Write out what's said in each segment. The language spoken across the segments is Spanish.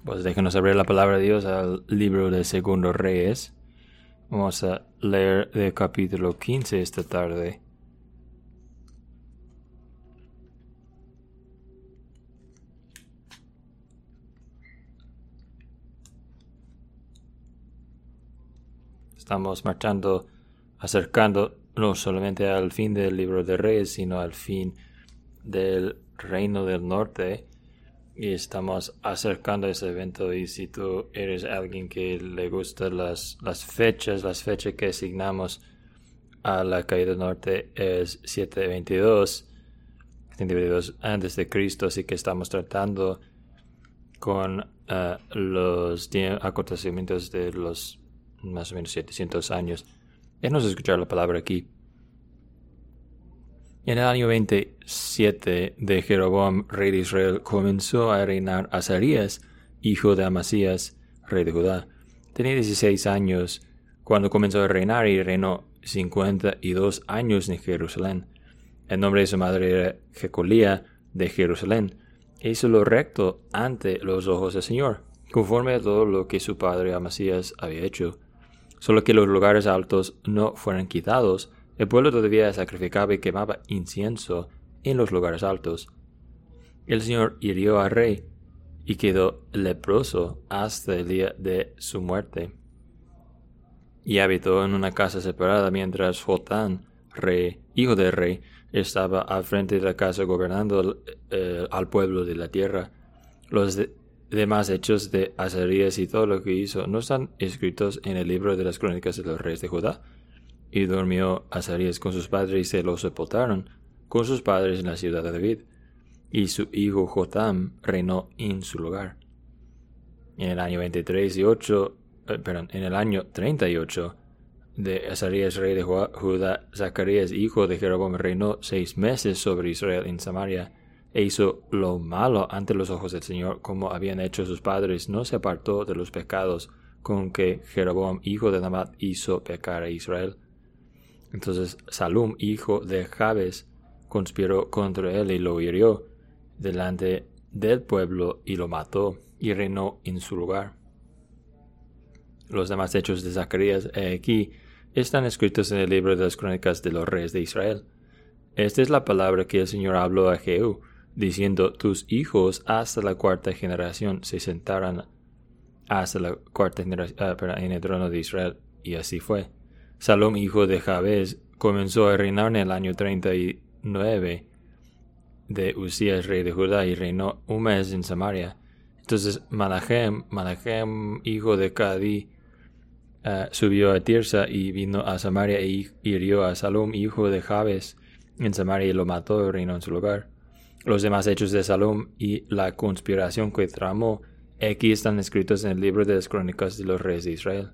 Pues déjenos abrir la palabra de Dios al libro de Segundo Reyes. Vamos a leer del capítulo 15 esta tarde. Estamos marchando, acercando no solamente al fin del libro de Reyes, sino al fin del Reino del Norte. Y estamos acercando ese evento, y si tú eres alguien que le gustan las fechas que asignamos a la caída del norte es 722 antes de Cristo, así que estamos tratando con los acontecimientos de los más o menos 700 años. Déjanos escuchar la palabra aquí. En el año 27 de Jeroboam, rey de Israel, comenzó a reinar Azarías, hijo de Amasías, rey de Judá. Tenía 16 años cuando comenzó a reinar y reinó 52 años en Jerusalén. El nombre de su madre era Jecolía de Jerusalén. E hizo lo recto ante los ojos del Señor, conforme a todo lo que su padre Amasías había hecho. Solo que los lugares altos no fueran quitados. El pueblo todavía sacrificaba y quemaba incienso en los lugares altos. El Señor hirió al rey y quedó leproso hasta el día de su muerte. Y habitó en una casa separada mientras Jotán, hijo del rey, estaba al frente de la casa gobernando al pueblo de la tierra. Los demás hechos de Azarías y todo lo que hizo no están escritos en el libro de las crónicas de los reyes de Judá. Y durmió Azarías con sus padres y se lo sepultaron con sus padres en la ciudad de David. Y su hijo Jotam reinó en su lugar. En el año 38 de Azarías, rey de Judá, Zacarías, hijo de Jeroboam, reinó 6 meses sobre Israel en Samaria, e hizo lo malo ante los ojos del Señor, como habían hecho sus padres. No se apartó de los pecados con que Jeroboam, hijo de Nabat, hizo pecar a Israel. Entonces Salum, hijo de Jabes, conspiró contra él y lo hirió delante del pueblo y lo mató, y reinó en su lugar. Los demás hechos de Zacarías aquí están escritos en el libro de las crónicas de los reyes de Israel. Esta es la palabra que el Señor habló a Jehú, diciendo: tus hijos hasta la 4ª generación se sentarán hasta la 4ª generación en el trono de Israel. Y así fue. Salom, hijo de Jabes, comenzó a reinar en el año 39 de Usías, rey de Judá, y reinó 1 mes en Samaria. Entonces Manahem, hijo de Cadí, subió a Tirsa y vino a Samaria e hirió a Salom, hijo de Jabes, en Samaria, y lo mató y reinó en su lugar. Los demás hechos de Salom y la conspiración que tramó aquí están escritos en el libro de las crónicas de los reyes de Israel.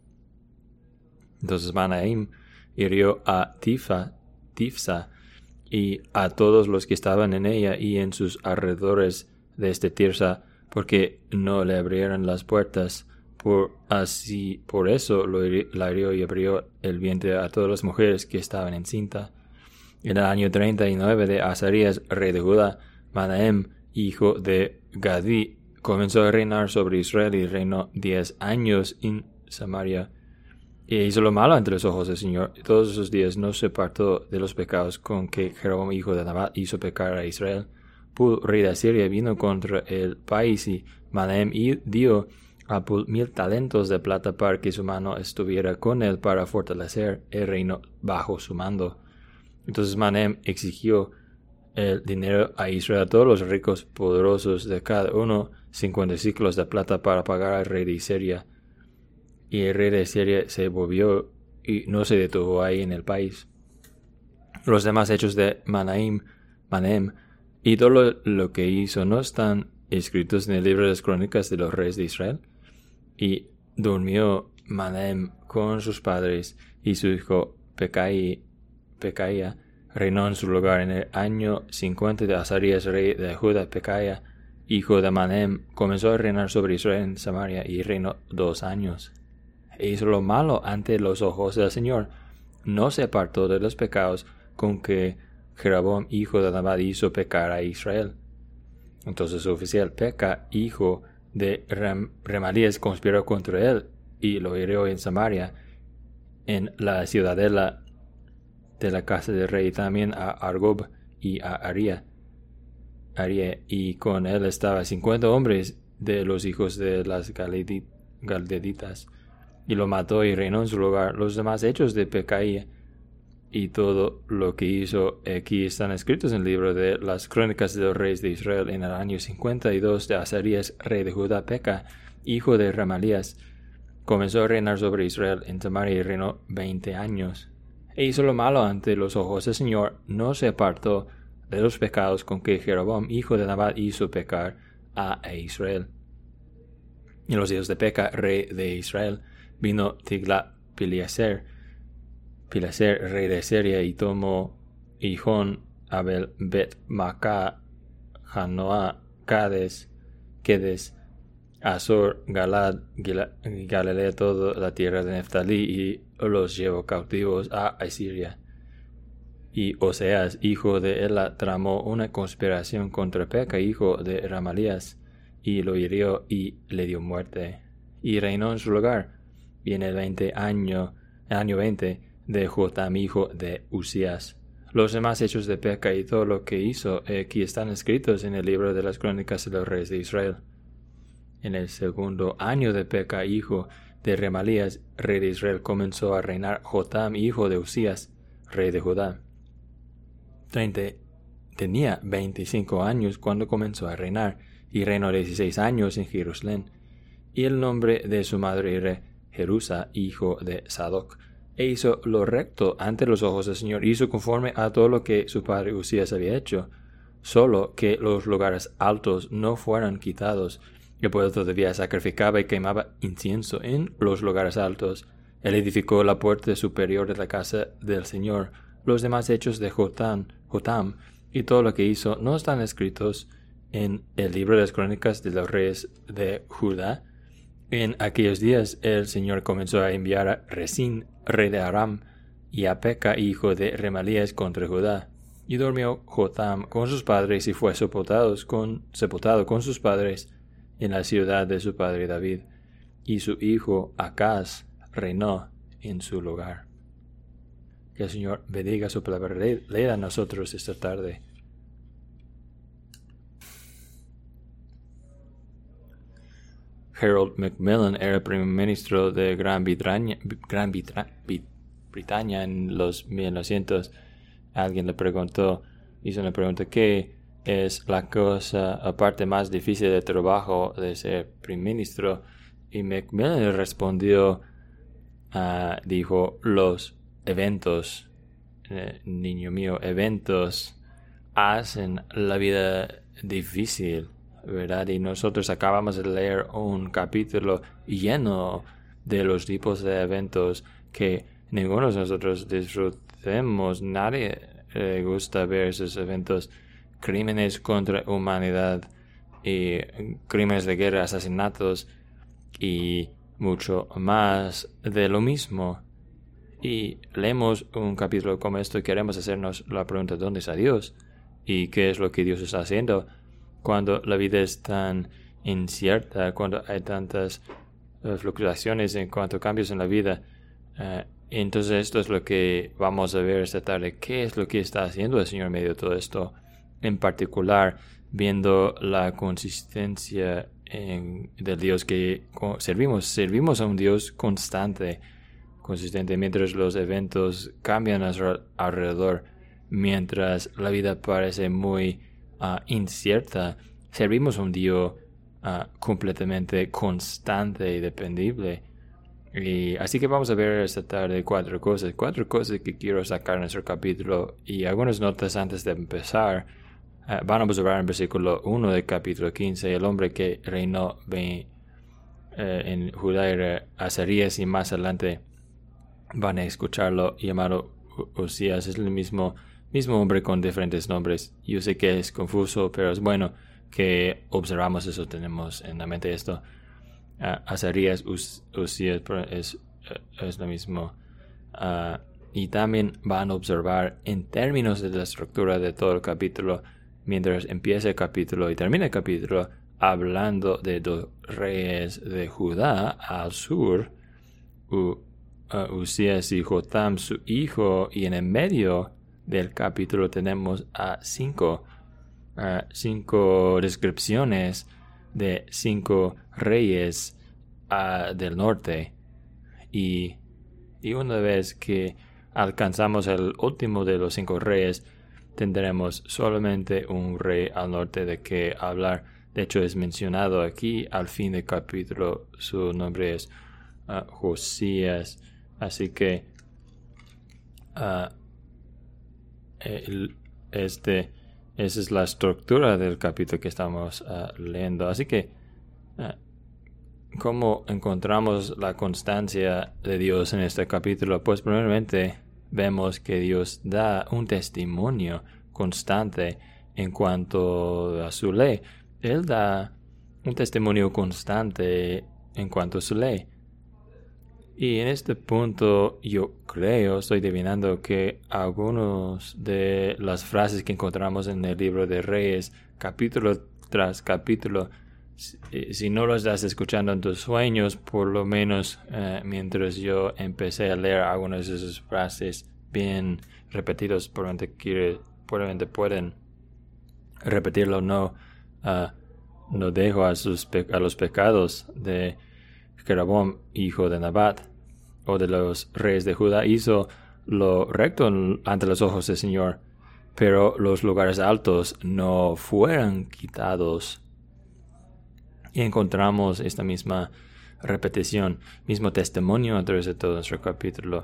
Entonces Manahem hirió a Tifsa y a todos los que estaban en ella y en sus alrededores de Tirsa, porque no le abrieron las puertas. Por eso la hirió y abrió el vientre a todas las mujeres que estaban encinta. En el año 39 de Azarías, rey de Judá, Manahem, hijo de Gadí, comenzó a reinar sobre Israel y reinó 10 años en Samaria. Y hizo lo malo ante los ojos del Señor. Todos esos días no se apartó de los pecados con que Jeroboam, hijo de Nabat, hizo pecar a Israel. Pul, rey de Asiria, vino contra el país, y Manahem dio a Pul 1000 talentos de plata para que su mano estuviera con él para fortalecer el reino bajo su mando. Entonces Manahem exigió el dinero a Israel, a todos los ricos poderosos, de cada uno 50 ciclos de plata para pagar al rey de Siria. Y el rey de Siria se volvió y no se detuvo ahí en el país. Los demás hechos de Manahem y todo lo que hizo no están escritos en el libro de las crónicas de los reyes de Israel. Y durmió Manahem con sus padres, y su hijo Pekaía reinó en su lugar. En el año 50 de Azarías, rey de Judá, Pekaía, hijo de Manahem, comenzó a reinar sobre Israel en Samaria, y reinó 2 años. E hizo lo malo ante los ojos del Señor. No se apartó de los pecados con que Jeroboam, hijo de Nabat, hizo pecar a Israel. Entonces su oficial Peca, hijo de Remalías conspiró contra él y lo hirió en Samaria, en la ciudadela de la casa del rey, también a Argob y a Aría, y con él estaba 50 hombres de los hijos de las Galdeditas, y lo mató y reinó en su lugar. Los demás hechos de Pecaía y todo lo que hizo aquí están escritos en el libro de las crónicas de los reyes de Israel. En el año 52 de Azarías, rey de Judá, Peca, hijo de Remalías, comenzó a reinar sobre Israel en Samaria y reinó 20 años. E hizo lo malo ante los ojos del Señor, no se apartó de los pecados con que Jeroboam, hijo de Nabat, hizo pecar a Israel. En los días de Peca, rey de Israel, vino Tiglat-Pileser, rey de Siria, y tomó Hijón, Abel, Bet-Maca, Janoa, Kedes, Azor, Galad, Galilea, toda la tierra de Neftalí, y los llevó cautivos a Asiria. Y Oseas, hijo de Ela, tramó una conspiración contra Peca, hijo de Remalías, y lo hirió y le dio muerte, y reinó en su lugar. Y en el año 20 de Jotam, hijo de Usías. Los demás hechos de Peca y todo lo que hizo aquí están escritos en el libro de las crónicas de los reyes de Israel. En el segundo año de Peca, hijo de Remalías, rey de Israel, comenzó a reinar Jotam, hijo de Usías, rey de Judá. Tenía 25 años cuando comenzó a reinar, y reinó 16 años en Jerusalén. Y el nombre de su madre era Jerusa, hijo de Sadoc. E hizo lo recto ante los ojos del Señor, hizo conforme a todo lo que su padre Usías había hecho, solo que los lugares altos no fueran quitados. El pueblo todavía sacrificaba y quemaba incienso en los lugares altos. Él edificó la puerta superior de la casa del Señor. Los demás hechos de Jotam y todo lo que hizo no están escritos en el libro de las crónicas de los reyes de Judá. En aquellos días el Señor comenzó a enviar a Resín, rey de Aram, y a Peca, hijo de Remalías, contra Judá. Y durmió Jotam con sus padres y fue sepultado con sus padres en la ciudad de su padre David. Y su hijo Acaz reinó en su lugar. Que el Señor bendiga su palabra. Lea a nosotros esta tarde. Harold Macmillan era primer ministro de Gran Bretaña en los 1900. Alguien le hizo una pregunta, ¿qué es la parte más difícil del trabajo de ser primer ministro? Y Macmillan le respondió, dijo, los eventos, niño mío, eventos hacen la vida difícil, ¿verdad? Y nosotros acabamos de leer un capítulo lleno de los tipos de eventos que ninguno de nosotros disfrutemos. Nadie le gusta ver esos eventos, crímenes contra humanidad y crímenes de guerra, asesinatos y mucho más de lo mismo. Y leemos un capítulo como esto y queremos hacernos la pregunta, ¿dónde está Dios? ¿Y qué es lo que Dios está haciendo cuando la vida es tan incierta, cuando hay tantas fluctuaciones en cuanto a cambios en la vida? Entonces esto es lo que vamos a ver esta tarde. ¿Qué es lo que está haciendo el Señor en medio de todo esto? En particular, viendo la consistencia del Dios que servimos. Servimos a un Dios consistente, mientras los eventos cambian a su alrededor, mientras la vida parece muy incierta. Servimos a un Dios completamente constante y dependible. Y así que vamos a ver esta tarde cuatro cosas que quiero sacar en nuestro capítulo y algunas notas antes de empezar. Van a observar en versículo 1 del capítulo 15, el hombre que reinó en Judá era Azarías, y más adelante van a escucharlo llamado Usías. Es el mismo hombre con diferentes nombres. Yo sé que es confuso, pero es bueno que observamos eso, tenemos en la mente esto. Azarías, Usías es lo mismo. Y también van a observar en términos de la estructura de todo el capítulo, mientras empieza el capítulo y termina el capítulo, hablando de los reyes de Judá al sur, Usías y Jotam su hijo, y en el medio del capítulo tenemos a cinco descripciones de 5 reyes del norte, y una vez que alcanzamos el último de los 5 reyes, tendremos solamente un rey al norte de que hablar. De hecho, es mencionado aquí al fin del capítulo. Su nombre es Josías. Así que esa es la estructura del capítulo que estamos leyendo. Así que, ¿cómo encontramos la constancia de Dios en este capítulo? Pues primeramente vemos que Dios da un testimonio constante en cuanto a su ley. Él da un testimonio constante en cuanto a su ley. Y en este punto estoy adivinando que algunas de las frases que encontramos en el libro de Reyes, capítulo tras capítulo, si no lo estás escuchando en tus sueños, por lo menos mientras yo empecé a leer algunas de esas frases bien repetidas, probablemente pueden repetirlo. No dejo a los pecados de Jeroboam, hijo de Nabat, o de los reyes de Judá. Hizo lo recto ante los ojos del Señor, pero los lugares altos no fueron quitados. Y encontramos esta misma repetición, mismo testimonio a través de todo nuestro capítulo.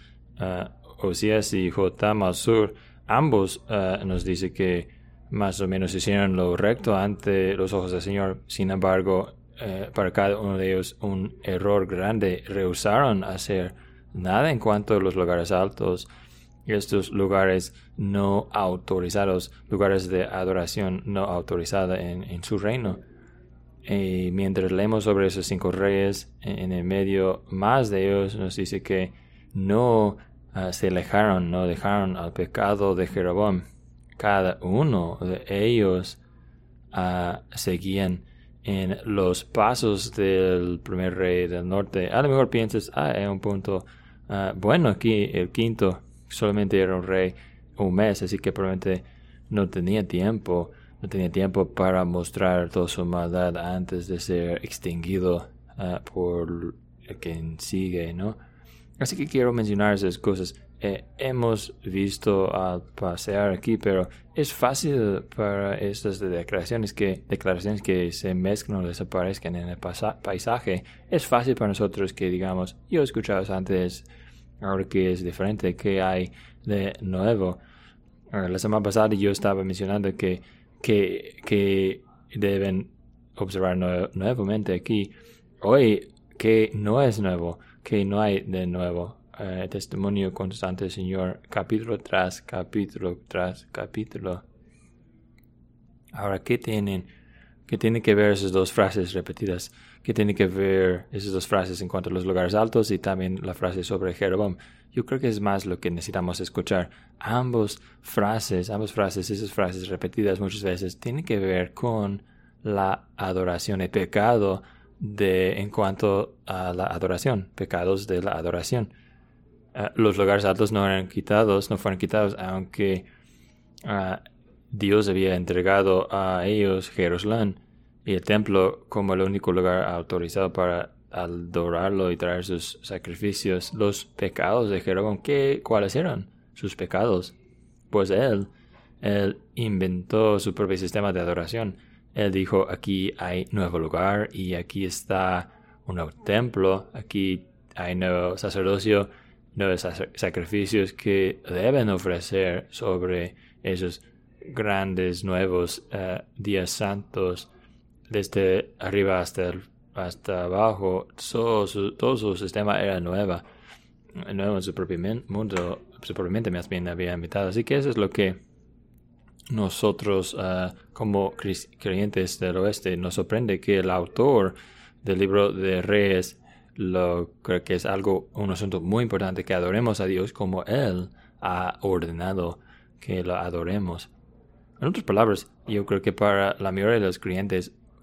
Osías y Jotam al sur, ambos nos dice que más o menos hicieron lo recto ante los ojos del Señor. Sin embargo, para cada uno de ellos un error grande. Rehusaron hacer nada en cuanto a los lugares altos, estos lugares no autorizados, lugares de adoración no autorizada en su reino. Y mientras leemos sobre esos 5 reyes, en el medio, más de ellos nos dice que no se alejaron, no dejaron al pecado de Jeroboam. Cada uno de ellos seguían en los pasos del primer rey del norte. A lo mejor piensas, hay un punto bueno aquí, el quinto solamente era un rey un mes, así que probablemente no tenía tiempo para mostrar toda su maldad antes de ser extinguido por el que sigue, ¿no? Así que quiero mencionar esas cosas. Hemos visto al pasear aquí, pero es fácil para estas declaraciones que se mezclan o desaparezcan en el paisaje. Es fácil para nosotros que digamos, yo he escuchado antes, ahora que es diferente, ¿qué hay de nuevo? La semana pasada yo estaba mencionando que deben observar nuevamente aquí. Hoy, que no es nuevo, que no hay de nuevo. Testimonio constante, Señor, capítulo tras capítulo tras capítulo. Ahora, ¿qué tienen que ver esas 2 frases repetidas? ¿Qué tienen que ver esas 2 frases en cuanto a los lugares altos y también la frase sobre Jeroboam? Yo creo que es más lo que necesitamos escuchar. Ambas frases, esas frases repetidas muchas veces, tienen que ver con la adoración, el pecado en cuanto a la adoración, pecados de la adoración. Los lugares altos no fueron quitados, aunque Dios había entregado a ellos Jerusalén y el templo como el único lugar autorizado para adorarlo y traer sus sacrificios. Los pecados de Jeroboam, ¿cuáles eran sus pecados? Pues él inventó su propio sistema de adoración. Él dijo, aquí hay nuevo lugar y aquí está un nuevo templo, aquí hay nuevo sacerdocio, nuevos sacrificios que deben ofrecer sobre esos grandes nuevos días santos, desde arriba hasta abajo. Todo su sistema era nuevo en su propio mundo, su propia mente más bien había invitado. Así que eso es lo que nosotros como creyentes del oeste nos sorprende, que el autor del libro de Reyes creo que es un asunto muy importante, que adoremos a Dios como Él ha ordenado que lo adoremos. En otras palabras, yo creo que para la mayoría de los creyentes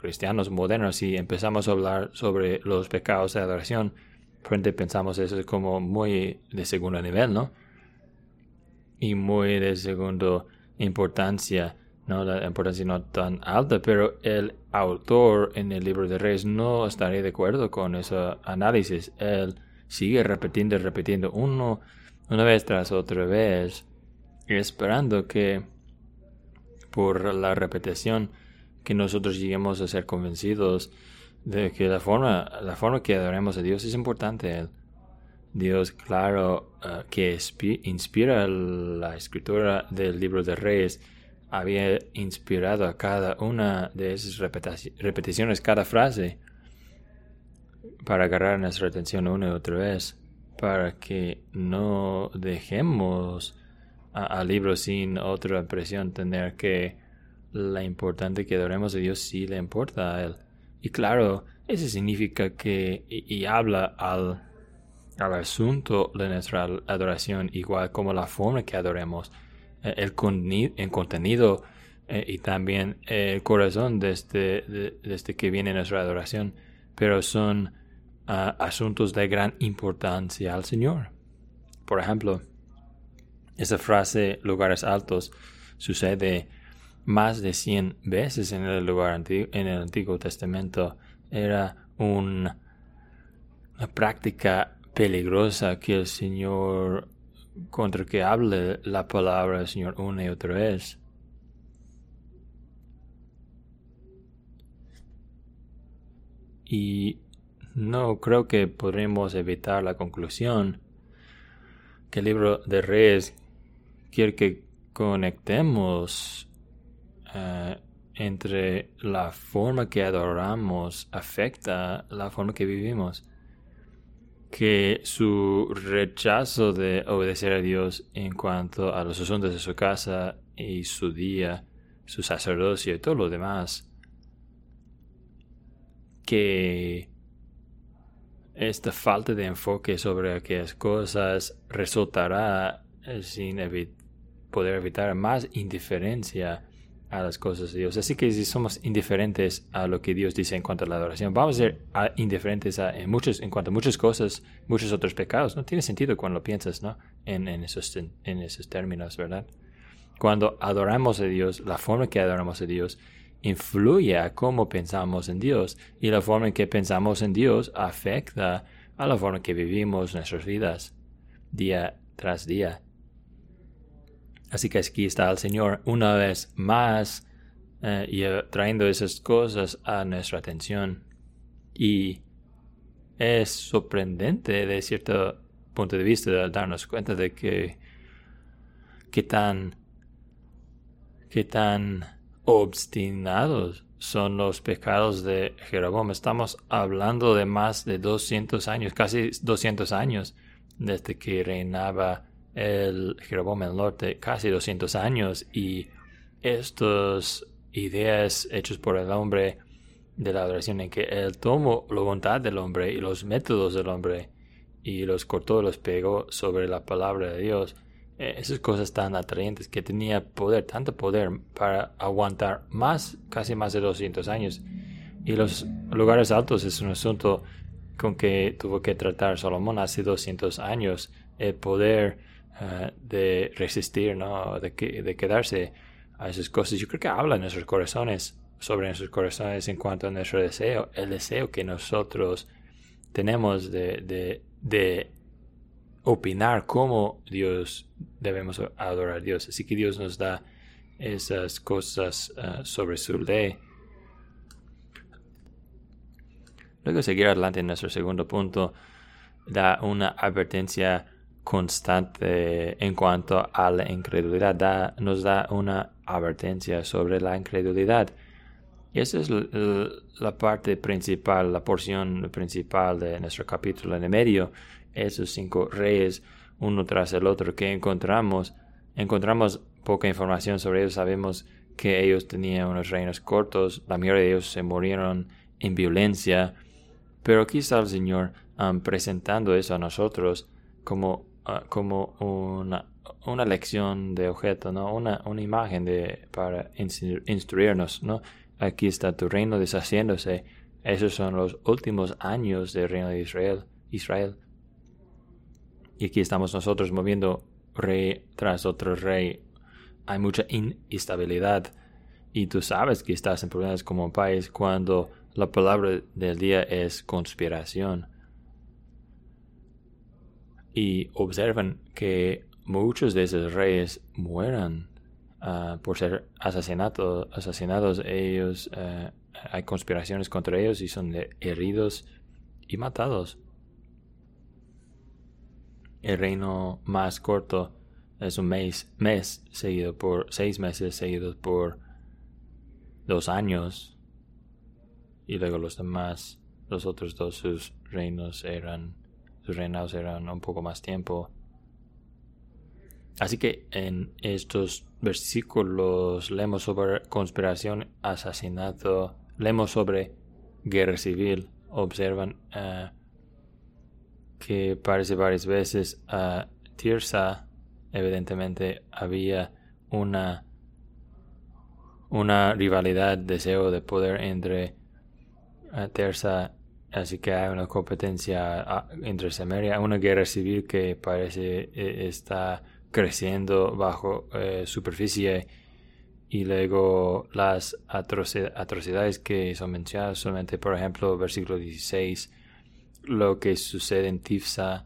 cristianos modernos y empezamos a hablar sobre los pecados de adoración, frente pensamos eso es como muy de segundo nivel, ¿no? Y muy de segunda importancia, ¿no? La importancia no tan alta, pero el autor en el libro de Reyes no estaría de acuerdo con ese análisis. Él sigue repitiendo una vez tras otra vez, esperando que por la repetición que nosotros lleguemos a ser convencidos de que la forma que adoremos a Dios es importante. Dios, claro, que inspira la escritura del libro de Reyes, había inspirado a cada una de esas repeticiones, cada frase, para agarrar nuestra atención una y otra vez, para que no dejemos al libro sin otra impresión, tener que la importante que adoremos a Dios sí le importa a Él. Y claro, eso significa que, y habla al asunto de nuestra adoración, igual como la forma que adoremos, el contenido y también el corazón desde que viene nuestra adoración, pero son asuntos de gran importancia al Señor. Por ejemplo, esa frase lugares altos sucede más de 100 veces en el Antiguo Testamento. Era una práctica peligrosa que el Señor, contra que hable la palabra del Señor una y otra vez. Y no creo que podremos evitar la conclusión que el libro de Reyes quiere que conectemos entre la forma que adoramos afecta la forma que vivimos. Que su rechazo de obedecer a Dios en cuanto a los asuntos de su casa y su día, su sacerdocio y todo lo demás, que esta falta de enfoque sobre aquellas cosas resultará sin poder evitar más indiferencia a las cosas de Dios. Así que si somos indiferentes a lo que Dios dice en cuanto a la adoración, vamos a ser indiferentes en cuanto a muchas cosas, muchos otros pecados. No tiene sentido cuando lo piensas, ¿no? En esos términos, ¿verdad? Cuando adoramos a Dios, la forma que adoramos a Dios influye a cómo pensamos en Dios, y la forma en que pensamos en Dios afecta a la forma que vivimos nuestras vidas día tras día. Así que aquí está el Señor una vez más y trayendo esas cosas a nuestra atención. Y es sorprendente de cierto punto de vista de darnos cuenta de que qué tan obstinados son los pecados de Jeroboam. Estamos hablando de más de 200 años, casi 200 años desde que reinaba el Jeroboam en el norte, casi 200 años, y estas ideas hechas por el hombre de la adoración, en que él tomó la voluntad del hombre y los métodos del hombre y los cortó, los pegó sobre la palabra de Dios, esas cosas tan atraentes, que tenía poder, tanto poder para aguantar casi más de 200 años. Y los lugares altos es un asunto con que tuvo que tratar Salomón hace 200 años, el poder de resistir, ¿no? de quedarse a esas cosas. Yo creo que habla en nuestros corazones, sobre nuestros corazones, en cuanto a nuestro deseo, el deseo que nosotros tenemos de opinar cómo debemos adorar a Dios. Así que Dios nos da esas cosas sobre su ley. Luego, seguir adelante en nuestro segundo punto, da una advertencia constante en cuanto a la incredulidad. Nos da una advertencia sobre la incredulidad. Y esa es la parte principal, la porción principal de nuestro capítulo en el medio. Esos 5 reyes, uno tras el otro, que encontramos poca información sobre ellos. Sabemos que ellos tenían unos reinos cortos, la mayoría de ellos se murieron en violencia, pero aquí está el Señor presentando eso a nosotros como una lección de objeto, ¿no? Una imagen para instruirnos, ¿no? aquí está tu reino deshaciéndose. Esos son los últimos años del reino de Israel. Y aquí estamos nosotros moviendo rey tras otro rey. Hay mucha inestabilidad. Y tú sabes que estás en problemas como país cuando la palabra del día es conspiración. Y observan que muchos de esos reyes mueran por ser asesinados. Ellos, hay conspiraciones contra ellos y son heridos y matados. El reino más corto es un mes seguido por 6 meses seguidos por 2 años. Y luego los otros dos, sus reinados eran un poco más tiempo. Así que en estos versículos leemos sobre conspiración, asesinato, leemos sobre guerra civil. Observan que parece varias veces Tirsa, evidentemente había una rivalidad, deseo de poder entre Tirsa, así que hay una competencia entre Samaria, una guerra civil que parece está creciendo bajo superficie, y luego las atrocidades que son mencionadas solamente, por ejemplo, versículo 16, lo que sucede en Tifsa,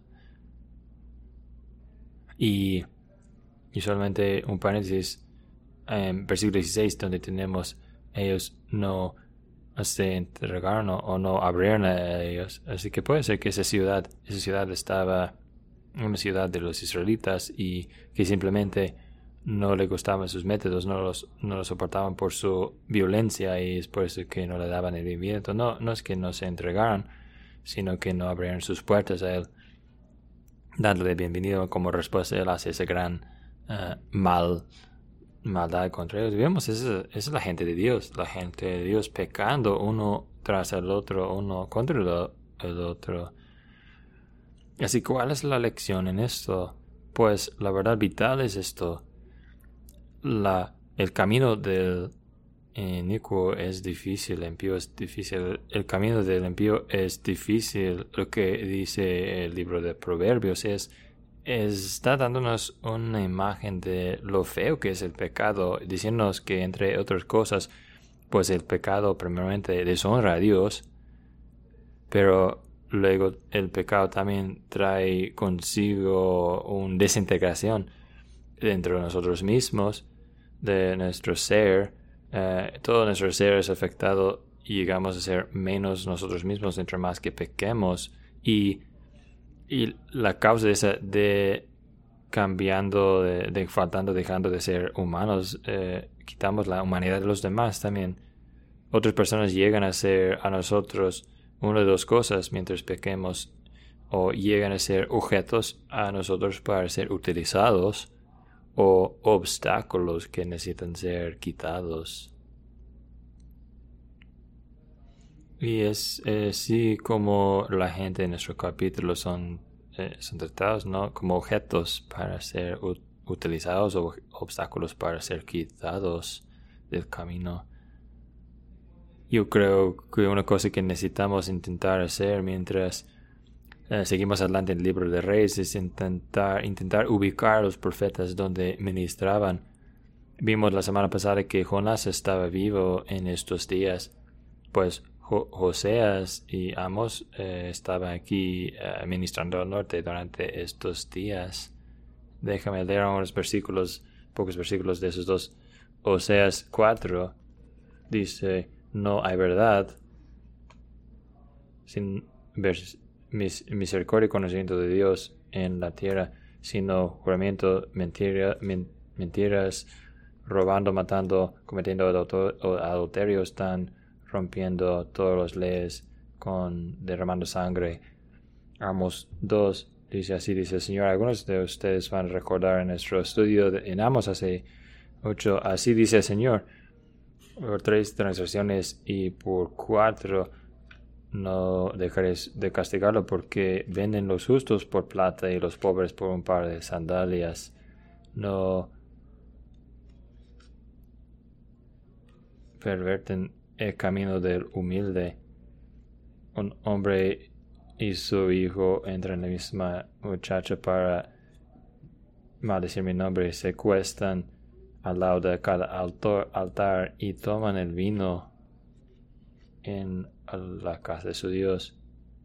y solamente un paréntesis en versículo 16, donde tenemos ellos no se entregaron o no abrieron a ellos. Así que puede ser que esa ciudad estaba una ciudad de los israelitas y que simplemente no le gustaban sus métodos, no los soportaban por su violencia, y es por eso que no le daban el bienvenido. No es que no se entregaran, sino que no abrieron sus puertas a él, dándole bienvenido como respuesta. Él hace ese gran maldad contra ellos. Vemos, esa es la gente de Dios pecando uno tras el otro, uno contra el otro. Así, ¿cuál es la lección en esto? Pues la verdad vital es esto: el camino del inicuo es difícil, el impío es difícil. El camino del impío es difícil. Lo que dice el libro de Proverbios está dándonos una imagen de lo feo que es el pecado, diciéndonos que, entre otras cosas, pues el pecado primeramente deshonra a Dios, pero luego el pecado también trae consigo una desintegración dentro de nosotros mismos, de nuestro ser. Todo nuestro ser es afectado y llegamos a ser menos nosotros mismos entre más que pequemos, y la causa de cambiando, de faltando, dejando de ser humanos, quitamos la humanidad de los demás también. Otras personas llegan a ser a nosotros una de dos cosas mientras pequemos: o llegan a ser objetos a nosotros para ser utilizados, o obstáculos que necesitan ser quitados. Y es así como la gente en nuestro capítulo son tratados, ¿no? Como objetos para ser utilizados, o obstáculos para ser quitados del camino. Yo creo que una cosa que necesitamos intentar hacer mientras seguimos adelante en el libro de Reyes es intentar ubicar a los profetas donde ministraban. Vimos la semana pasada que Jonás estaba vivo en estos días, pues Joseas y Amos estaban aquí ministrando al norte durante estos días. Déjame leer unos pocos versículos de esos dos. Oseas 4 dice: no hay verdad sin misericordia y conocimiento de Dios en la tierra, sino juramento, mentiras, robando, matando, cometiendo adulterio, están rompiendo todas las leyes, derramando sangre. Amos 2 dice así, dice el Señor. Algunos de ustedes van a recordar en nuestro estudio en Amos hace 8, así dice el Señor: por 3 transgresiones y por 4 no dejaréis de castigarlo, porque venden los justos por plata y los pobres por un par de sandalias. No perverten el camino del humilde. Un hombre y su hijo entran en la misma muchacha para maldecir mi nombre, se cuestan al lado de cada altar y toman el vino en la casa de su Dios.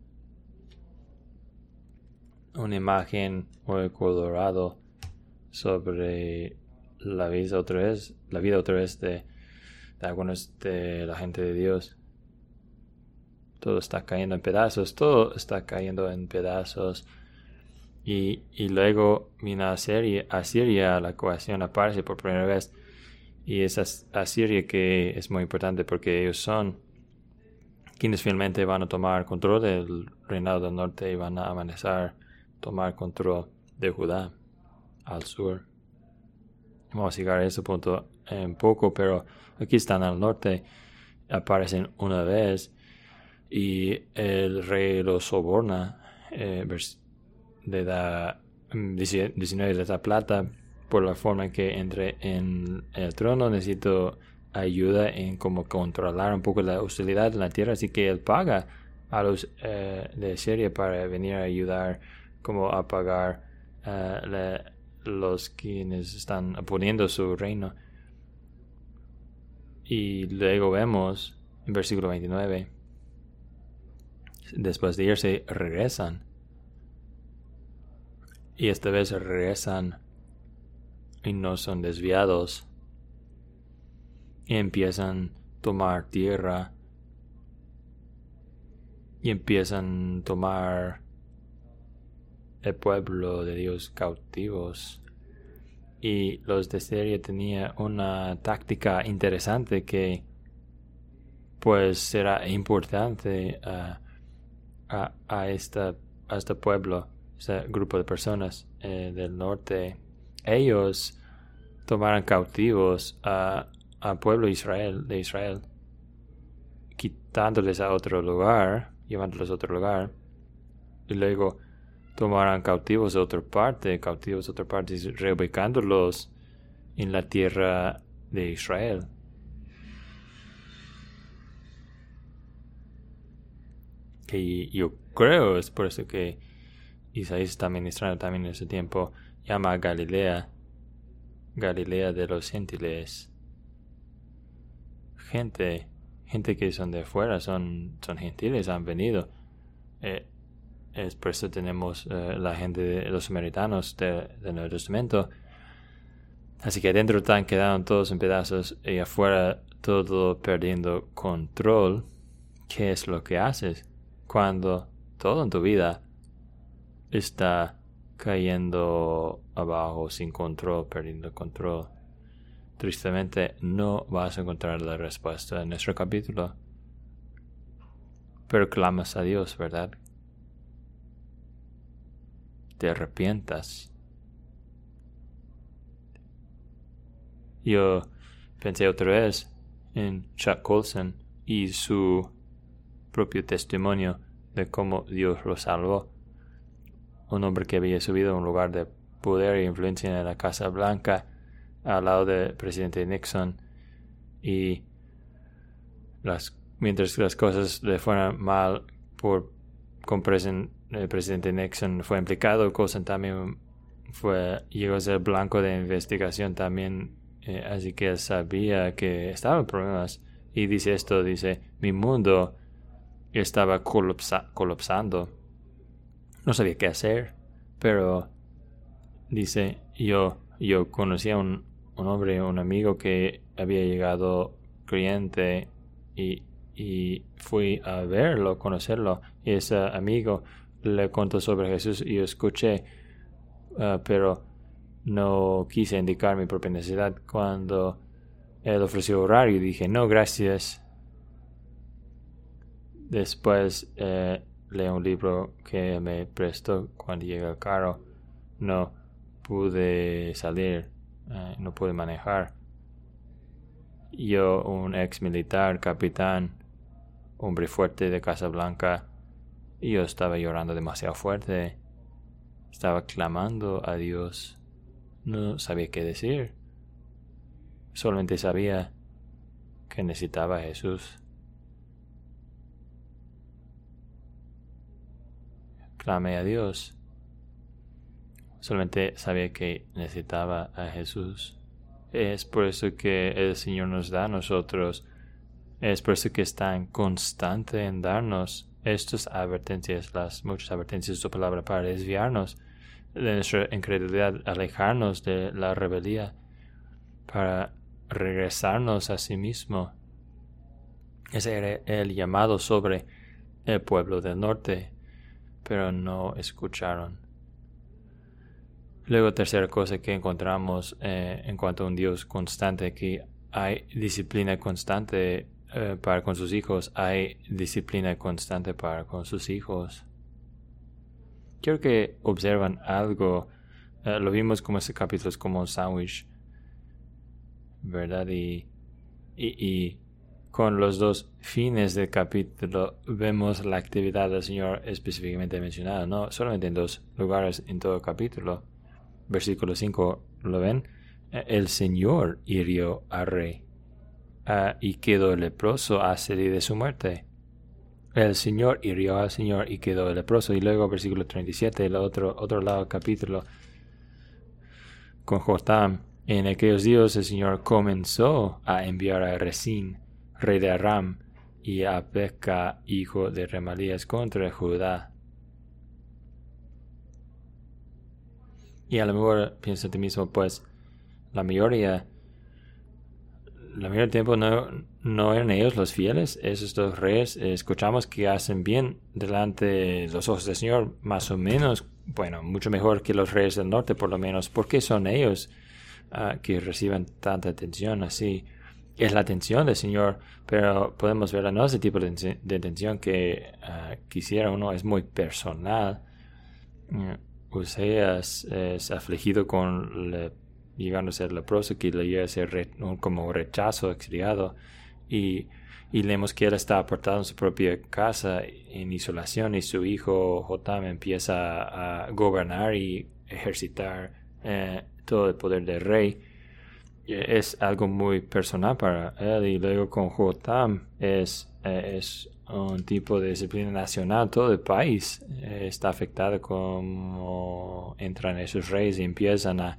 Una imagen muy colorado sobre la vida otra vez de algunos de la gente de Dios. Todo está cayendo en pedazos. Y luego vino Asiria, la ecuación aparece por primera vez. Y es Asiria que es muy importante porque ellos son quienes finalmente van a tomar control del reinado del norte y van a tomar control de Judá al sur. Vamos a llegar a ese punto en poco, pero aquí están al norte, aparecen una vez y el rey los soborna, le da 19 le da plata por la forma en que entre en el trono. Necesito ayuda en cómo controlar un poco la hostilidad en la tierra, así que él paga a los de Siria para venir a ayudar, como a pagar los quienes están poniendo su reino. Y luego vemos en versículo 29, después de irse regresan, y esta vez regresan y no son desviados, y empiezan a tomar tierra y empiezan a tomar el pueblo de Dios cautivos. Y los de Siria tenían una táctica interesante que pues será importante a este pueblo, este grupo de personas del norte. Ellos tomaron cautivos al pueblo de Israel, quitándoles a otro lugar, llevándolos a otro lugar, y luego tomarán cautivos a otra parte, y reubicándolos en la tierra de Israel. Que yo creo es por eso que Isaías está ministrando también en ese tiempo, llama a Galilea de los gentiles. Gente que son de fuera, son gentiles, han venido. Es por eso tenemos la gente de los samaritanos del Nuevo Testamento. Así que adentro están quedando todos en pedazos y afuera todo perdiendo control. ¿Qué es lo que haces cuando todo en tu vida está cayendo abajo sin control, perdiendo control? Tristemente no vas a encontrar la respuesta en nuestro capítulo. Pero clamas a Dios, ¿verdad? Te arrepientas. Yo pensé otra vez en Chuck Colson y su propio testimonio de cómo Dios lo salvó. Un hombre que había subido a un lugar de poder e influencia en la Casa Blanca al lado del presidente Nixon, y mientras las cosas le fueron mal el presidente Nixon fue implicado, Colson también llegó a ser blanco de investigación también, así que él sabía que estaban problemas, y dice, mi mundo estaba colapsando, no sabía qué hacer, pero dice, yo conocí a un hombre, un amigo que había llegado creyente, y fui a verlo, conocerlo, y ese amigo le contó sobre Jesús y yo escuché, pero no quise indicar mi propia necesidad. Cuando él ofreció orar, y dije, no, gracias. Después leí un libro que me prestó cuando llegué al carro. No pude salir, no pude manejar. Yo, un ex militar, capitán, hombre fuerte de Casa Blanca, y yo estaba llorando demasiado fuerte. Estaba clamando a Dios. No sabía qué decir. Solamente sabía que necesitaba a Jesús. clame a Dios. Solamente sabía que necesitaba a Jesús. Es por eso que el Señor nos da a nosotros. Es por eso que es tan constante en darnos estas advertencias, las muchas advertencias de su palabra, para desviarnos de nuestra incredulidad, alejarnos de la rebeldía, para regresarnos a sí mismo. Ese era el llamado sobre el pueblo del norte, pero no escucharon. Luego, tercera cosa que encontramos en cuanto a un Dios constante, que hay disciplina constante para con sus hijos, hay disciplina constante para con sus hijos. Quiero que observan algo. Lo vimos como este capítulo es como un sándwich, ¿verdad? Y con los dos fines del capítulo vemos la actividad del Señor específicamente mencionada, no solamente en dos lugares en todo el capítulo. Versículo 5, ¿lo ven? El Señor hirió al rey y quedó leproso a salir de su muerte. El Señor hirió al Señor y quedó leproso. Y luego versículo 37, el otro lado del capítulo, con Jotam. En aquellos días el Señor comenzó a enviar a Resín, rey de Aram, y a Pekah, hijo de Remalías, contra Judá. Y a lo mejor piensa a ti mismo, pues la mayoría del tiempo no eran ellos los fieles, esos dos reyes. Escuchamos que hacen bien delante de los ojos del Señor, más o menos, bueno, mucho mejor que los reyes del norte, por lo menos. ¿Por qué son ellos que reciben tanta atención así? Es la atención del Señor, pero podemos ver no ese tipo de atención que quisiera uno, es muy personal. Oseas es afligido llegando a ser leproso, que le llega a ser como rechazo, exiliado, y leemos que él está apartado en su propia casa en isolación, y su hijo Jotam empieza a gobernar y ejercitar todo el poder del rey. Es algo muy personal para él. Y luego con Jotam es un tipo de disciplina nacional. Todo el país está afectado como entran esos reyes y empiezan a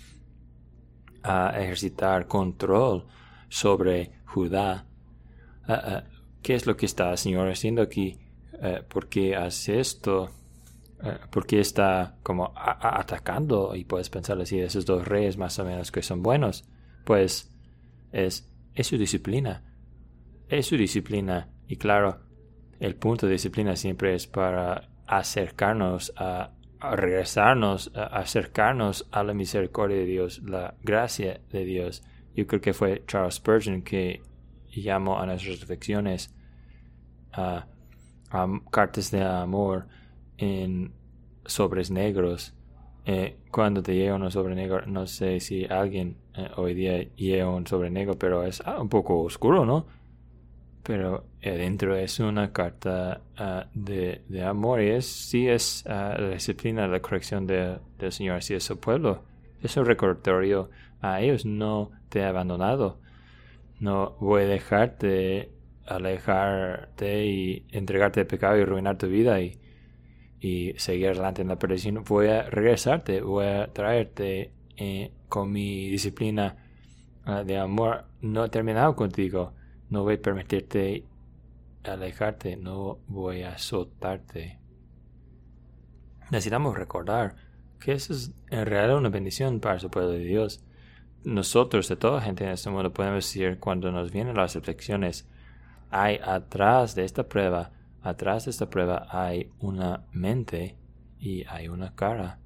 ejercitar control sobre Judá. ¿Qué es lo que está el Señor haciendo aquí? ¿Por qué hace esto? ¿Por qué está como atacando? Y puedes pensar así, esos dos reyes más o menos que son buenos. Pues es su disciplina. Es su disciplina. Y claro, el punto de disciplina siempre es para acercarnos a regresarnos, a acercarnos a la misericordia de Dios, la gracia de Dios. Yo creo que fue Charles Spurgeon que llamó a nuestras reflexiones a cartas de amor en sobres negros. Cuando te llega un sobre negro, no sé si alguien hoy día llega un sobre negro, pero es un poco oscuro, ¿no? Pero dentro es una carta de amor, y es la disciplina, la corrección del Señor hacia su pueblo. Es un recordatorio a ellos: no te he abandonado, no voy a dejarte, alejarte y entregarte al pecado y arruinar tu vida y seguir adelante en la perdición. Voy a regresarte, voy a traerte con mi disciplina de amor. No he terminado contigo. No voy a permitirte alejarte, no voy a azotarte. Necesitamos recordar que eso es en realidad una bendición para su pueblo de Dios. Nosotros, de toda gente en este mundo, podemos decir, cuando nos vienen las aflicciones, hay atrás de esta prueba hay una mente y hay una cara.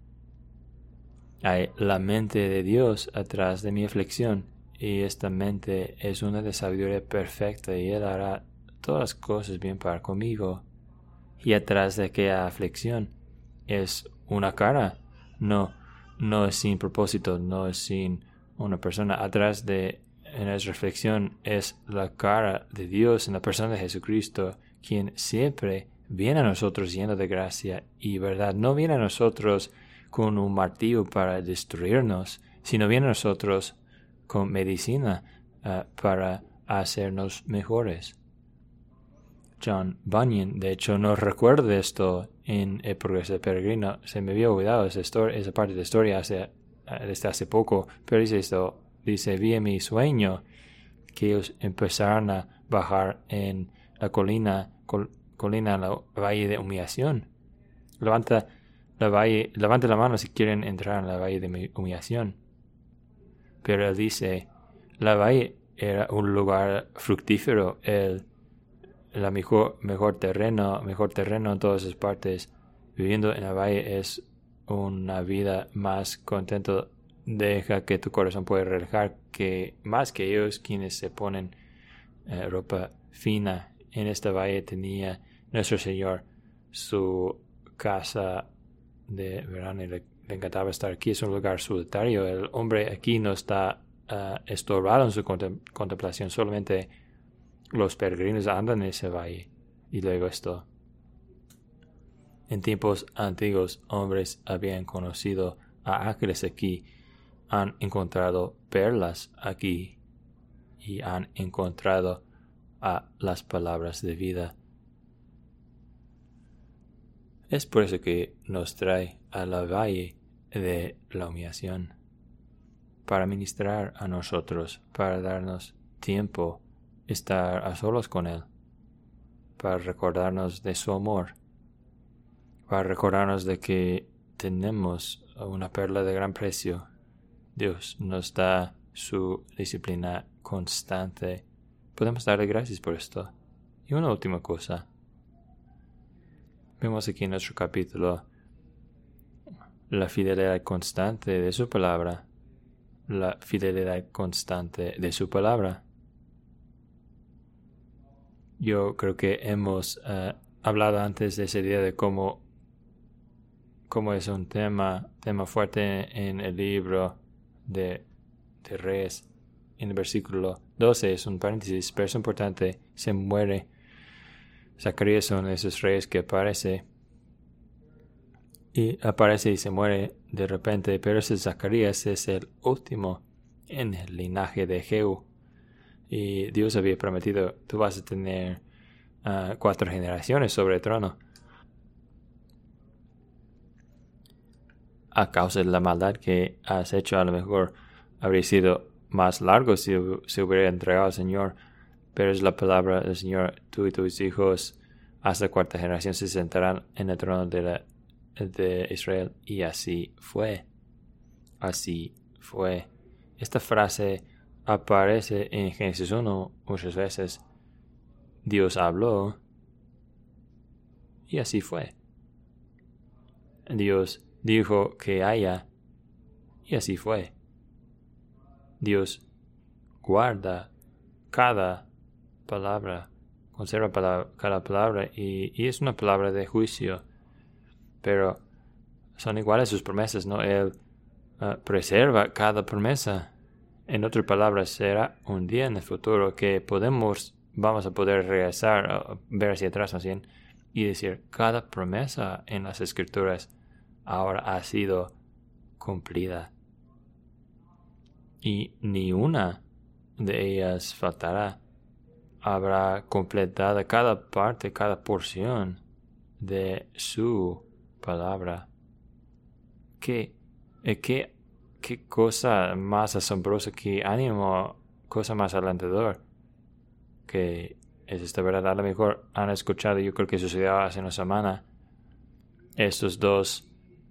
Hay la mente de Dios atrás de mi aflicción, y esta mente es una de sabiduría perfecta, y Él hará todas las cosas bien para conmigo. Y atrás de aquella aflicción es una cara. No es sin propósito, no es sin una persona. Atrás de nuestra reflexión es la cara de Dios en la persona de Jesucristo, quien siempre viene a nosotros lleno de gracia y verdad. No viene a nosotros con un martillo para destruirnos, sino viene a nosotros con medicina para hacernos mejores. John Bunyan, de hecho, nos recuerda esto en el progreso del peregrino. Se me había olvidado esa parte de la historia desde hace poco, pero dice esto, dice, vi en mi sueño que ellos empezaron a bajar en la colina, la valle de humillación. Levanta la mano si quieren entrar en la valle de humillación. Pero él dice, la valle era un lugar fructífero, la mejor terreno en todas esas partes. Viviendo en la valle es una vida más contento. Deja que tu corazón pueda relajar más que ellos quienes se ponen ropa fina. En esta valle tenía nuestro Señor su casa de verano y le encantaba estar aquí. Es un lugar solitario. El hombre aquí no está estorbado en su contemplación. Solamente los peregrinos andan en ese valle. Y luego esto. En tiempos antiguos, hombres habían conocido a ángeles aquí, han encontrado perlas aquí y han encontrado a las palabras de vida. Es por eso que nos trae a la valle de la humillación, para ministrar a nosotros, para darnos tiempo, estar a solos con Él, para recordarnos de su amor, para recordarnos de que tenemos una perla de gran precio. Dios nos da su disciplina constante. Podemos darle gracias por esto. Y una última cosa. Vemos aquí en nuestro capítulo la fidelidad constante de su palabra. La fidelidad constante de su palabra. Yo creo que hemos hablado antes de ese día de cómo es un tema fuerte en el libro de Reyes. En el versículo 12 es un paréntesis, pero es importante, se muere. Zacarías son esos reyes que aparece y se muere de repente, pero ese Zacarías es el último en el linaje de Jehú. Y Dios había prometido, tú vas a tener 4 generaciones sobre el trono. A causa de la maldad que has hecho, a lo mejor habría sido más largo si se hubiera entregado al Señor, pero es la palabra del Señor, tú y tus hijos hasta 4ª generación se sentarán en el trono de Israel. Y así fue. Esta frase aparece en Génesis 1 muchas veces. Dios habló y así fue. Dios dijo que haya y así fue. Dios guarda cada palabra, conserva cada palabra y es una palabra de juicio, pero son iguales sus promesas, ¿no? Él preserva cada promesa. En otras palabras, será un día en el futuro que vamos a poder regresar, ver hacia atrás más bien, y decir, cada promesa en las Escrituras ahora ha sido cumplida. Y ni una de ellas faltará. Habrá completada cada parte, cada porción de su palabra. ¿Qué cosa más asombrosa, qué ánimo, cosa más alentador que es esta verdad? A lo mejor han escuchado, yo creo que sucedió hace una semana, estos dos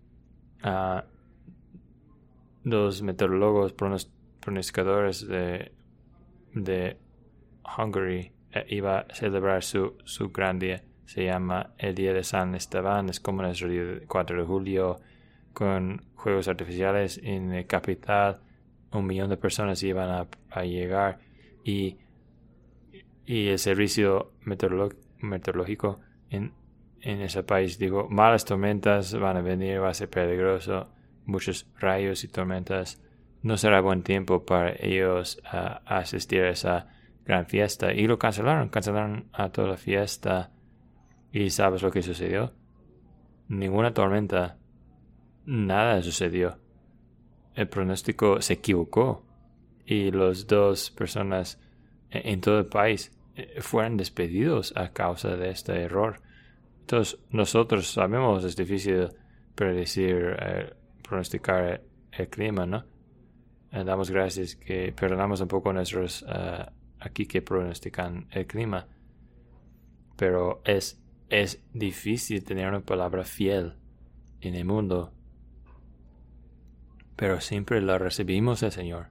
meteorólogos pronosticadores de Hungary iba a celebrar su gran día. Se llama el Día de San Esteban. Es como el 4 de julio con juegos artificiales en la capital. 1 millón de personas iban a llegar y el servicio meteorológico en ese país dijo, malas tormentas van a venir, va a ser peligroso, muchos rayos y tormentas. No será buen tiempo para ellos asistir a esa gran fiesta. Y lo cancelaron a toda la fiesta. ¿Y sabes lo que sucedió? Ninguna tormenta. Nada sucedió. El pronóstico se equivocó. Y las 2 personas en todo el país fueron despedidos a causa de este error. Entonces, nosotros sabemos, es difícil predecir, pronosticar el clima, ¿no? Damos gracias que perdonamos un poco nuestros aquí que pronostican el clima. Pero es difícil tener una palabra fiel en el mundo. Pero siempre la recibimos del Señor.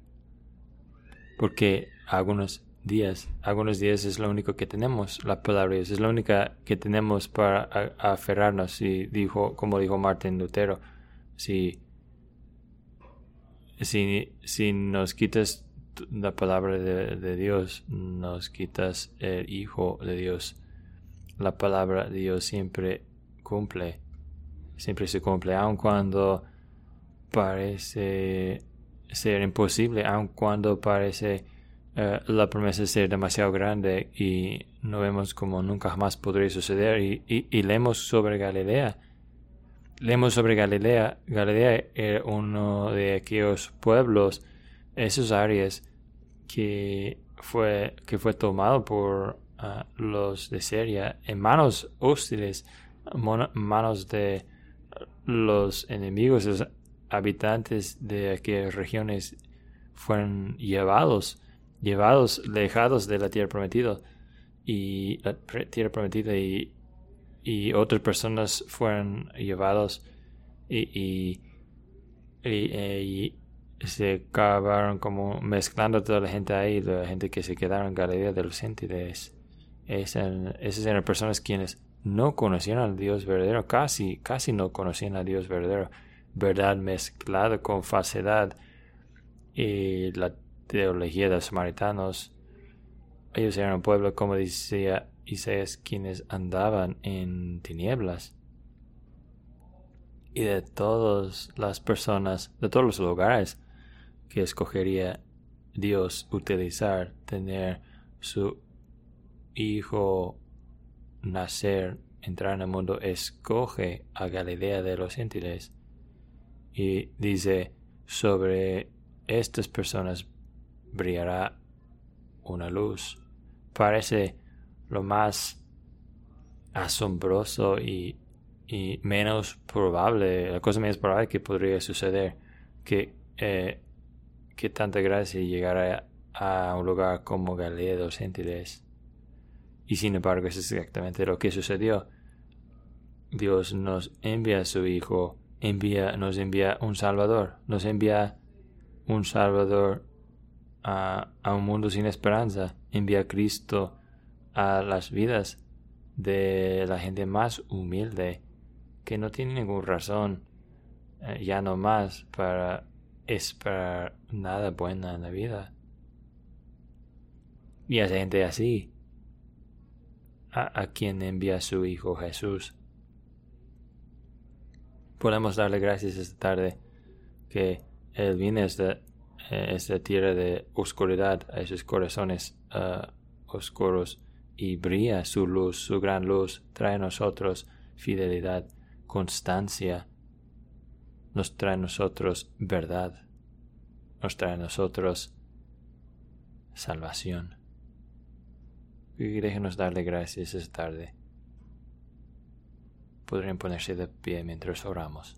Porque algunos días es lo único que tenemos, la palabra de Dios, es la única que tenemos para aferrarnos. Como dijo Martín Lutero, si nos quitas la palabra de Dios, nos quitas el Hijo de Dios. La palabra de Dios siempre se cumple, aun cuando parece ser imposible, aun cuando parece la promesa ser demasiado grande y no vemos como nunca jamás podría suceder. Y leemos sobre Galilea. Galilea era uno de aquellos pueblos, esas áreas que fue tomado por los de Siria en manos hostiles, manos de los enemigos. Los habitantes de aquellas regiones fueron llevados lejados de la tierra prometida y otras personas fueron llevados y se acabaron como mezclando toda la gente ahí, la gente que se quedaron en Galilea de los gentiles. Esas eran personas quienes no conocían al Dios verdadero, casi no conocían al Dios verdadero, verdad mezclada con falsedad. Y la teología de los samaritanos, ellos eran un pueblo, como decía Isaías, quienes andaban en tinieblas. Y de todas las personas, de todos los lugares que escogería Dios utilizar, tener su Hijo nacer, entrar en el mundo, escoge a Galilea de los gentiles. Y dice, sobre estas personas brillará una luz. Parece lo más asombroso y menos probable, la cosa menos probable que podría suceder, que tanta gracia llegara a un lugar como Galilea de los gentiles. Y sin embargo, eso es exactamente lo que sucedió. Dios nos envía a su Hijo, nos envía un Salvador, nos envía un Salvador a un mundo sin esperanza, envía a Cristo a las vidas de la gente más humilde, que no tiene ninguna razón ya no más para esperar nada bueno en la vida. Y a gente así, a quien envía a su Hijo Jesús. Podemos darle gracias esta tarde que Él viene a esta tierra de oscuridad, a esos corazones oscuros, y brilla su luz, su gran luz, trae a nosotros fidelidad, constancia, nos trae a nosotros verdad, nos trae a nosotros salvación. Y déjenos darle gracias esta tarde. Podrían ponerse de pie mientras oramos.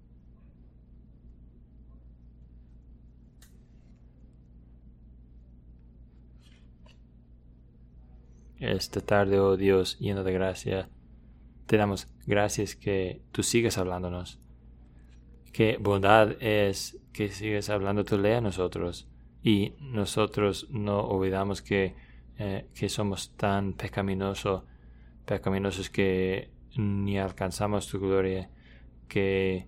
Esta tarde, oh Dios, lleno de gracia, te damos gracias que tú sigues hablándonos. Qué bondad es que sigues hablando tu ley a nosotros. Y nosotros no olvidamos que somos tan pecaminosos que ni alcanzamos tu gloria, que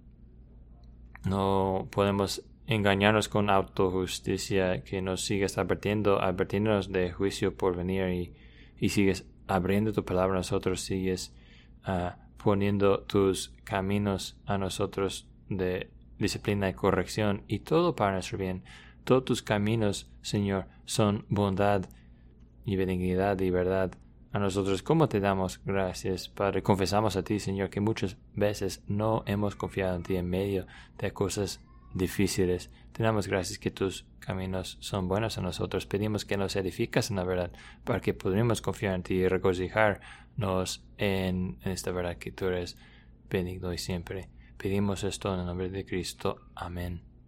no podemos engañarnos con autojusticia, que nos sigues advirtiéndonos de juicio por venir y sigues abriendo tu palabra a nosotros, sigues poniendo tus caminos a nosotros de disciplina y corrección, y todo para nuestro bien. Todos tus caminos, Señor, son bondad y benignidad y verdad a nosotros. ¿Cómo te damos gracias, Padre? Confesamos a ti, Señor, que muchas veces no hemos confiado en ti en medio de cosas difíciles. Te damos gracias que tus caminos son buenos a nosotros. Pedimos que nos edificas en la verdad, para que podamos confiar en ti y regocijarnos en esta verdad que tú eres benigno y siempre. Pedimos esto en el nombre de Cristo. Amén.